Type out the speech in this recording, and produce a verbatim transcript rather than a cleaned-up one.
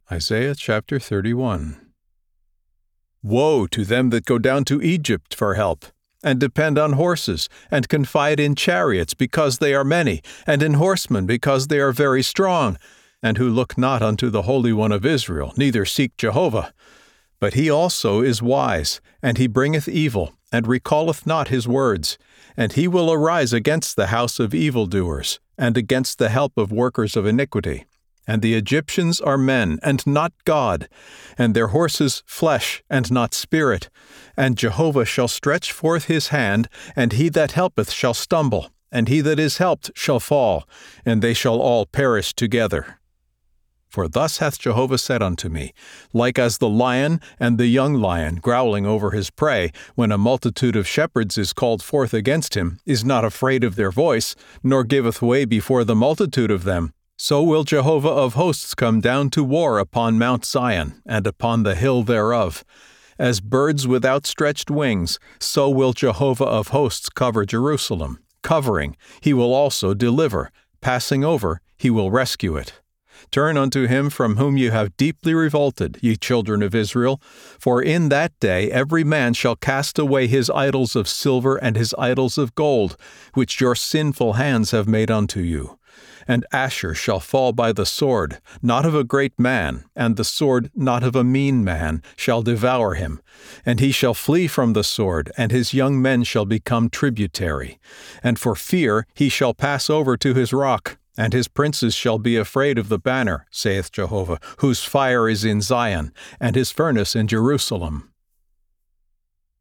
Isaiah chapter thirty-one. Woe to them that go down to Egypt for help, and depend on horses, and confide in chariots because they are many, and in horsemen because they are very strong, and who look not unto the Holy One of Israel, neither seek Jehovah. But he also is wise, and he bringeth evil, and recalleth not his words. And he will arise against the house of evildoers, and against the help of workers of iniquity. And the Egyptians are men, and not God, and their horses flesh, and not spirit. And Jehovah shall stretch forth his hand, and he that helpeth shall stumble, and he that is helped shall fall, and they shall all perish together. For thus hath Jehovah said unto me, like as the lion and the young lion growling over his prey, when a multitude of shepherds is called forth against him, is not afraid of their voice, nor giveth way before the multitude of them, so will Jehovah of hosts come down to war upon Mount Zion, and upon the hill thereof. As birds with outstretched wings, so will Jehovah of hosts cover Jerusalem. Covering, he will also deliver. Passing over, he will rescue it. Turn unto him from whom you have deeply revolted, ye children of Israel. For in that day every man shall cast away his idols of silver and his idols of gold, which your sinful hands have made unto you. And Asher shall fall by the sword, not of a great man, and the sword not of a mean man shall devour him. And he shall flee from the sword, and his young men shall become tributary. And for fear he shall pass over to his rock, and his princes shall be afraid of the banner, saith Jehovah, whose fire is in Zion, and his furnace in Jerusalem.